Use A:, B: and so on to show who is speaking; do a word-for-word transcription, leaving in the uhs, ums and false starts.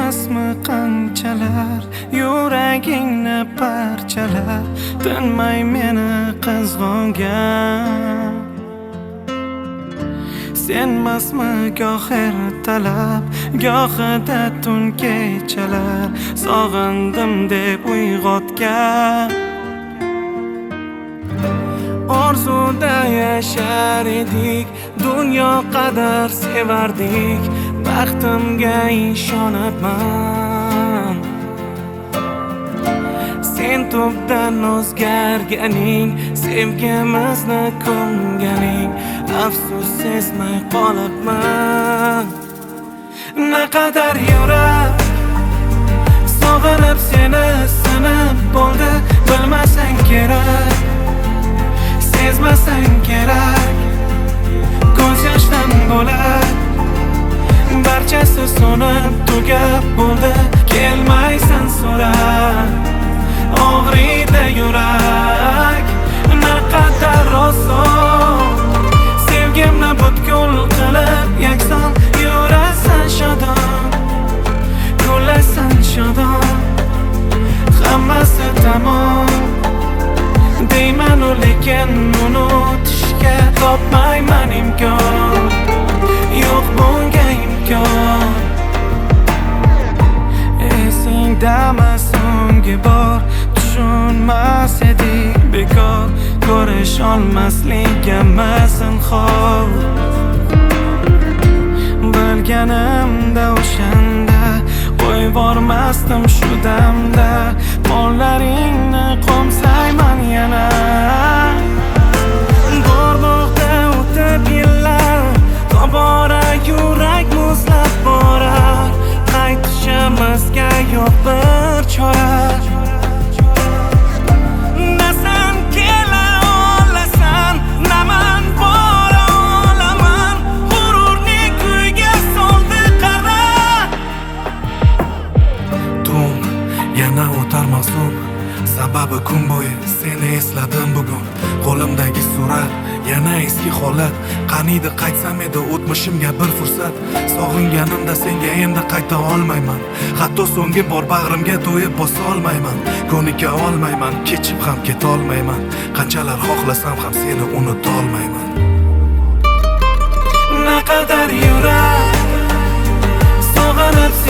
A: emasmi qanchalar yuragingni parchalar tinmay meni qizg'ongan. Senmasmi goh ertalab gohida tun kechalar sog'indim deb uyg'otgan. Orzuda yashar edik, dunyo qadar sevardik, baxtimga ishonibman. Sen tubdan o'zgarganing, sevgimizni ko'mganing, afsus sezmay qolibman. Naqadar yurak sog'inib seni sinib bo'ldi, bilmasang kerak, sezmasang kerak, ko'z yoshdan bo'lak barchasi so'nib tugab bo'ldi. Kelmaysan so'rab, og'riydi yurak. Naqadar oson sevgimni butkul qilib yakson yurasan shodon, kulasan shodon, hammasi tamom deymanu lekin unutishga topmayman imkon, yo'q bunga imkon. Esingdami so'nggi bor tushunmas edik bekor, ko'rish olmasligimiz zinhor. Bilganimda o'shanda qo'yvormasdim shu damda, qo'llaringni qo'msayman yana. Go'rmoqda o'tib yillar, tobora yurak muzlab borar, qaytishimizga yo'q bir chora. O'tar mavsum, sababi kun bo'yi seni esladim bugun. Qo'limdagi surat yana eski holat, qaniydi qaytsam edi o'tmishimga bir fursat. Sog'inganimda senga endi qayta olmayman, hatto so'nggi bor bag'rimga to'yib bosa olmayman. Ko'nika olmayman, kechib ham keta olmayman, qanchalar xohlasam ham seni unuta olmayman. Naqadar yurak sog'inib